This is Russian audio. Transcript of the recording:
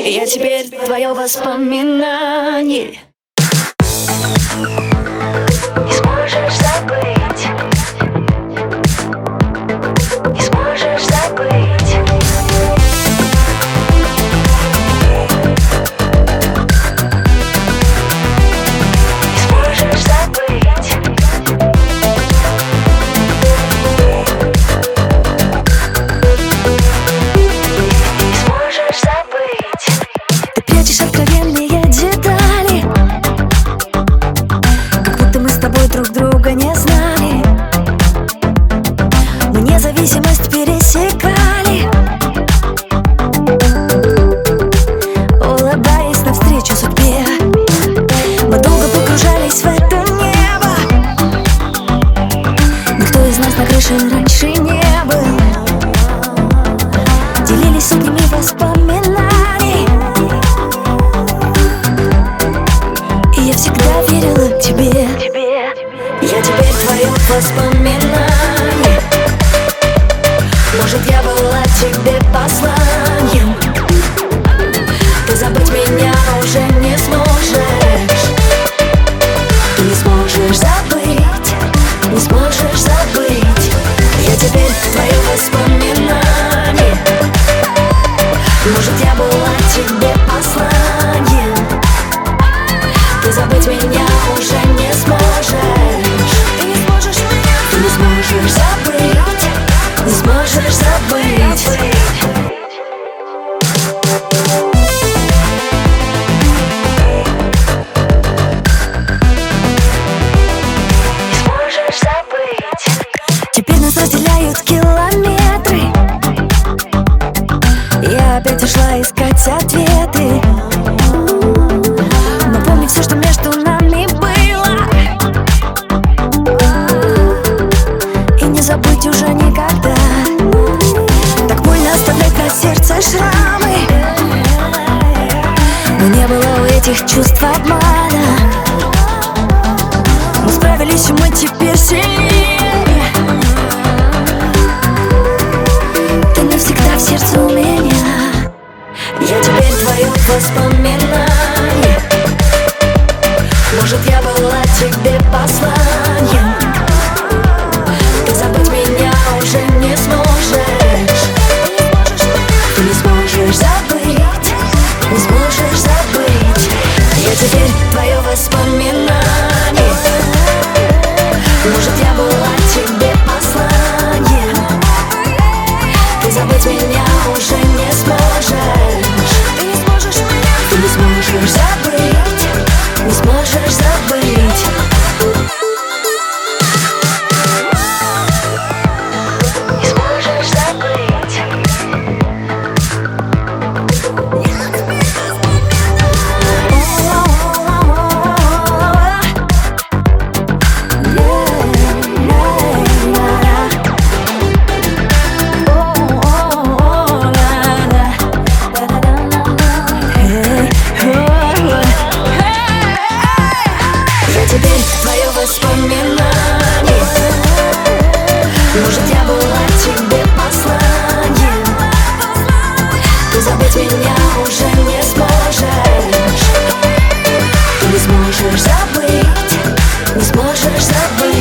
Я теперь твое воспоминание. Не сможешь забыть. Не сможешь забыть. Не сможешь забыть. Не сможешь забыть. Ты прячешь откровенные детали, как будто мы с тобой друг друга не знали. Мы независимость пересекали, улыбаясь навстречу судьбе. Мы долго погружались в это небо. Никто из нас на крыше раньше не был. Делились сотнями воспоминаний, и я всегда верила тебе. Я теперь твое воспоминание. Может, я была тебе посланием. Ты забыть меня уже не сможешь. Ты не сможешь забыть, не сможешь забыть. Я теперь твое воспоминание. Может, я была тебе посланием. Ты забыть меня уже не сможешь. Ты не сможешь меня, Ты не сможешь забыть, не сможешь забыть. Не сможешь забыть. теперь нас разделяют километры. Я опять ушла искать ответы. Напомни все, что между нами было, и не забыть уже никогда. Так больно оставлять на сердце шрамы, но не было у этих чувств обмана. Мы справились, и мы теперь сильнее. Ты навсегда в сердце у меня. Я теперь твое воспоминание. Может, я была тебе посланием. Ты забыть меня уже не сможешь. Ты не сможешь забыть, не сможешь забыть. Я теперь твое воспоминание. Может, я была тебе посланием. Ты забыть меня уже не сможешь. Ты не сможешь меня, Ты не сможешь забыть, не сможешь забыть. Не сможешь забыть. Я теперь твое воспоминание. Может, я была тебе посланием. Ты забыть меня уже не сможешь. Ты не сможешь забыть, не сможешь забыть.